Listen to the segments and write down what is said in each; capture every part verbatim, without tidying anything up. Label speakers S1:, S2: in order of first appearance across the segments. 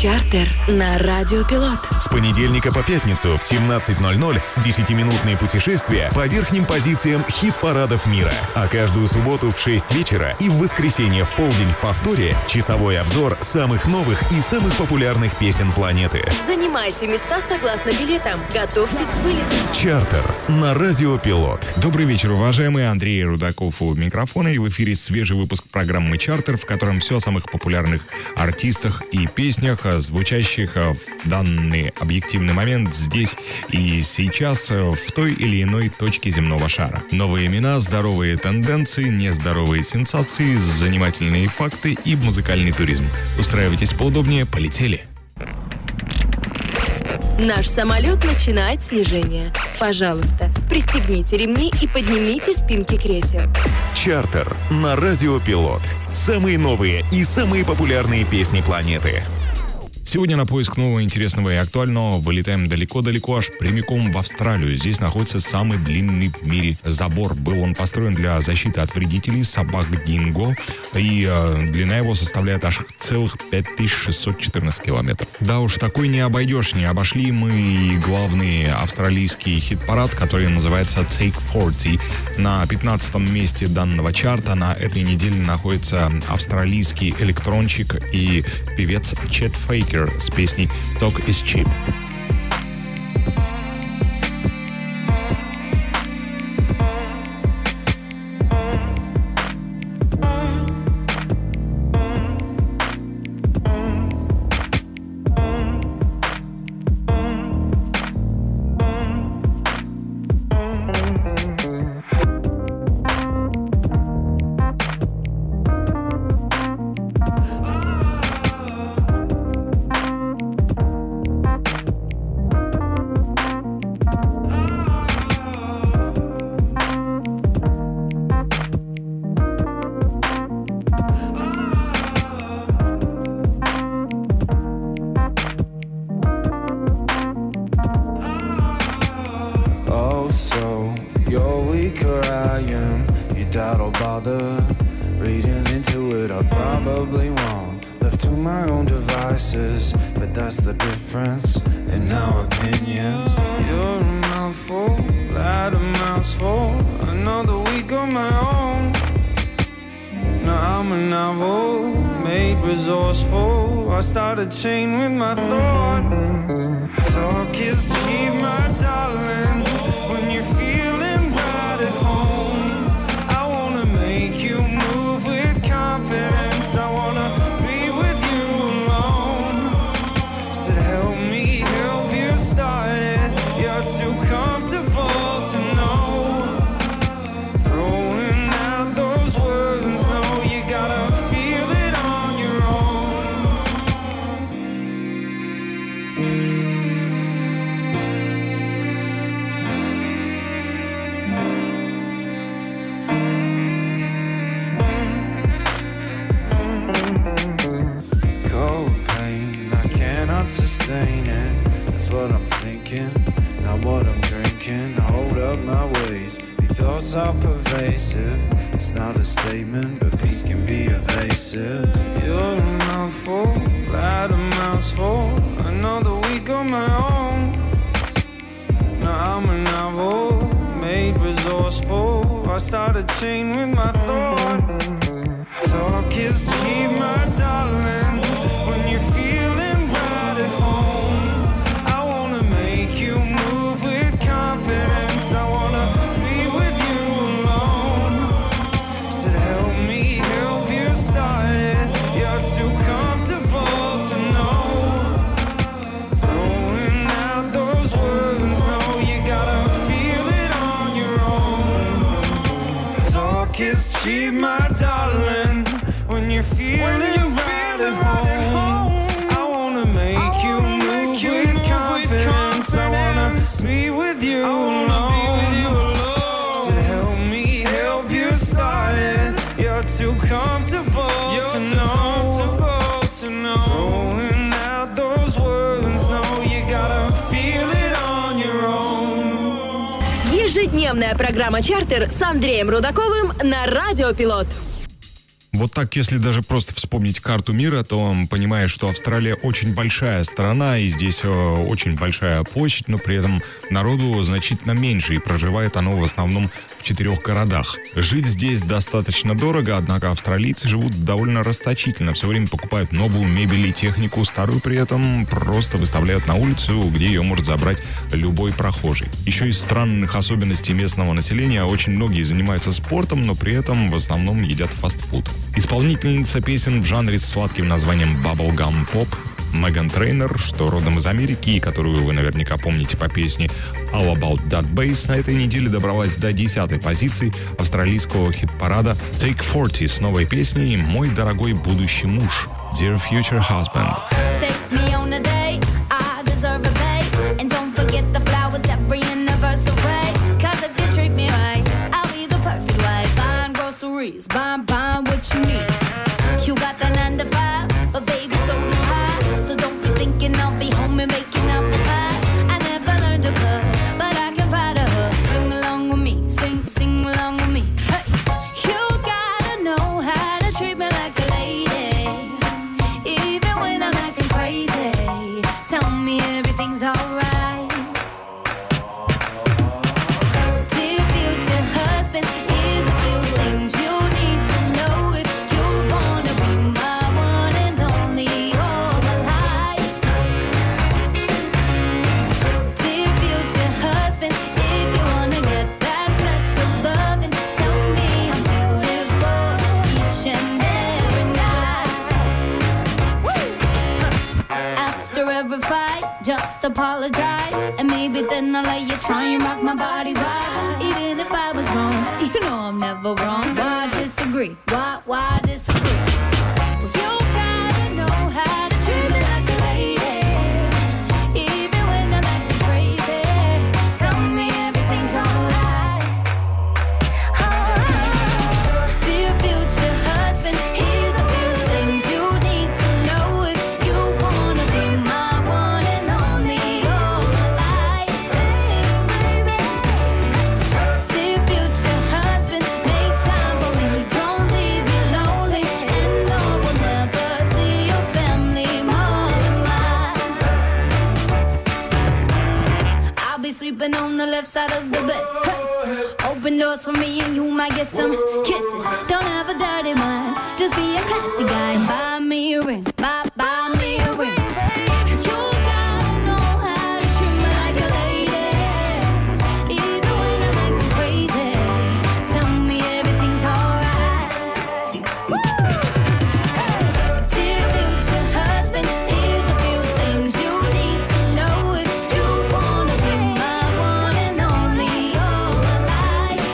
S1: Чартер на Радио Пилот.
S2: С понедельника по пятницу в семнадцать ноль ноль десятиминутные путешествия по верхним позициям хит-парадов мира. А каждую субботу в шесть вечера и в воскресенье в полдень в повторе часовой обзор самых новых и самых популярных песен планеты.
S1: Занимайте места согласно билетам. Готовьтесь к вылету.
S2: Чартер на Радио Пилот.
S3: Добрый вечер, уважаемые. Андрей Рудаков у микрофона, и в эфире свежий выпуск программы «Чартер», в котором все о самых популярных артистах и песнях, звучащих в данный объективный момент здесь и сейчас в той или иной точке земного шара. Новые имена, здоровые тенденции, нездоровые сенсации, занимательные факты и музыкальный туризм. Устраивайтесь поудобнее, полетели.
S1: Наш самолет начинает снижение. Пожалуйста, пристегните ремни и поднимите спинки кресел.
S2: Чартер на Радио Пилот. Самые новые и самые популярные песни планеты.
S3: Сегодня на поиск нового, интересного и актуального вылетаем далеко-далеко, аж прямиком в Австралию. Здесь находится самый длинный в мире забор. Был он построен для защиты от вредителей собак динго, и э, длина его составляет аж целых пять тысяч шестьсот четырнадцать километров. Да уж, такой не обойдешь. Не обошли мы и главный австралийский хит-парад, который называется Take сорок. На пятнадцатом месте данного чарта на этой неделе находится австралийский электронщик и певец Чет Фейкер с песней «Talk is Cheap».
S4: A chain with my thought. Talk is cheap, my darling. When you're feeling right at home, I wanna make you move with confidence. I wanna be with you alone. Said help me help you start it. You're too comfortable to know. Throwing out those words, no, you gotta feel it on your own. Sustain it, that's what I'm thinking, not what I'm drinking. Hold up my ways, these thoughts are pervasive. It's not a statement, but peace can be evasive. You're a mouthful, that a mouthful. Another week on my own. Now I'm a novel, made resourceful. I start a chain with my thought. Talk is cheap, my darling. When you're feeling right at home, I wanna make you move with confidence. I wanna be with you alone. Said help me help you start it. You're too comfortable to know. Throwing out those words, no, you gotta feel it on your own. Talk is cheap, my darling. When you're feeling, when you're right, feeling right at home, I wanna make I you wanna move, make you with, move confidence. with confidence. I wanna be with you alone. Said help me help you start it. You're too comfortable you're to too know. Comfortable to know. Throwing out those words, no, you gotta feel it on your own.
S1: Ежедневная программа «Чартер» с Андреем Рудаковым на Радио Пилот.
S3: Вот так, если даже просто вспомнить карту мира, то понимаешь, что Австралия очень большая страна, и здесь э, очень большая площадь, но при этом народу значительно меньше, и проживает оно в основном в четырех городах. Жить здесь достаточно дорого, однако австралийцы живут довольно расточительно, все время покупают новую мебель и технику, старую при этом просто выставляют на улицу, где ее может забрать любой прохожий. Еще из странных особенностей местного населения очень многие занимаются спортом, но при этом в основном едят фастфуд. Исполнительница песен в жанре с сладким названием Bubblegum Pop Меган Трейнер, что родом из Америки, и которую вы наверняка помните по песне All About That Bass, на этой неделе добралась до десятой позиции австралийского хит-парада Take сорок с новой песней «Мой дорогой будущий муж» Dear Future Husband.
S5: Buying, buying what you need. You got that nine to five, but baby, so do I. So don't be thinking I'll be home and making up the past. I never learned to cook, but I can ride a hook. Sing along with me, sing, sing along with me. Hey, you gotta know how to treat me like a lady, even when I'm acting crazy. Tell me everything's alright. Dear future husband, here's a few things you need to know if you wanna be my one and only all my life. Dear future husband, if you wanna get that special love, then tell me I'm beautiful each and every night. After every fight, just apologize, and maybe then I'll let you try and rock my body right. Even if I was wrong, you know I'm never wrong. Why disagree? Why, why disagree? Well, you gotta know how to treat me like a lady, even when I'm acting crazy. Tell me everything's alright. Oh, dear future husband, here's a few things you need to know if you wanna be my one and only all my life. Dear future husband, make time for me, don't leave me lonely, and no one never see your family more than mine. I'll be sleeping on the left side of the bed. Hey, open doors for me and you might get some kisses. Don't have a dirty mind, just be a classy guy and buy me a ring. Buy, buy me a ring. You gotta know how to treat me like a lady, even when I'm acting crazy. Tell me everything's alright. Dear future husband, here's a few things you need to know if you wanna be my one and only all my life.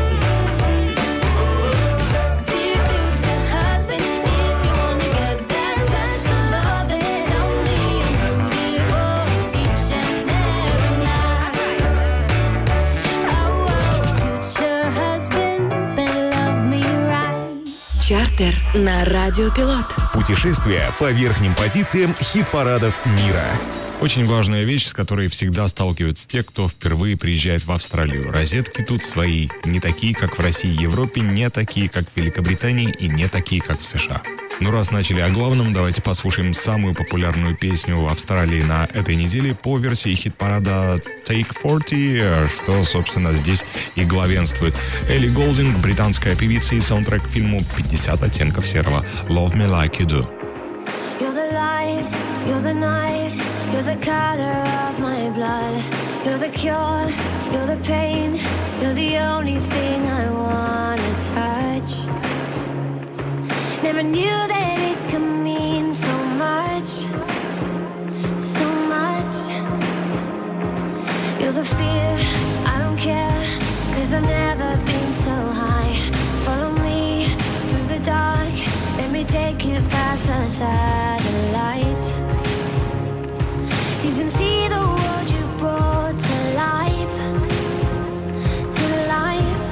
S5: Dear future husband, if you wanna get that special love, then tell me I'm beautiful each and every night. Oh, oh, future husband, better love me right.
S1: Чартер на Радио Пилот.
S2: Путешествия по верхним позициям хит-парадов мира.
S3: Очень важная вещь, с которой всегда сталкиваются те, кто впервые приезжает в Австралию. Розетки тут свои. Не такие, как в России и Европе, не такие, как в Великобритании и не такие, как в США. Ну, раз начали о главном, давайте послушаем самую популярную песню в Австралии на этой неделе по версии хит-парада Take сорок, что, собственно, здесь и главенствует. Элли Голдинг, британская певица и саундтрек к фильму «пятьдесят оттенков серого» Love Me Like You Do.
S5: You're the light, you're the night, you're the color of my blood. You're the cure, you're the pain, you're the only thing I wanna touch. Never knew that it could mean so much, so much. You're the fear, I don't care, 'cause I've never been so high. Follow me through the dark, let me take you past the satellites. You can see the world you brought to life, to life.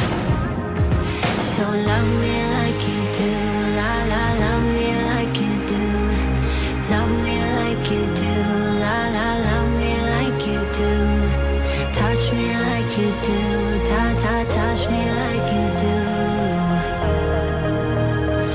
S5: So love me like you do, la la, love me like you do. Love me like you do, la la, love me like you do. Touch me like you do, ta ta, touch me like you do.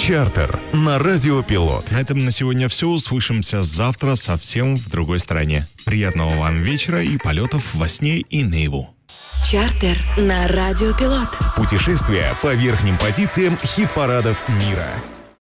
S2: «Чартер» на Радио Пилот.
S3: На этом на сегодня все. Услышимся завтра совсем в другой стране. Приятного вам вечера и полетов во сне и наяву.
S1: «Чартер» на Радио Пилот.
S2: Путешествие по верхним позициям хит-парадов мира.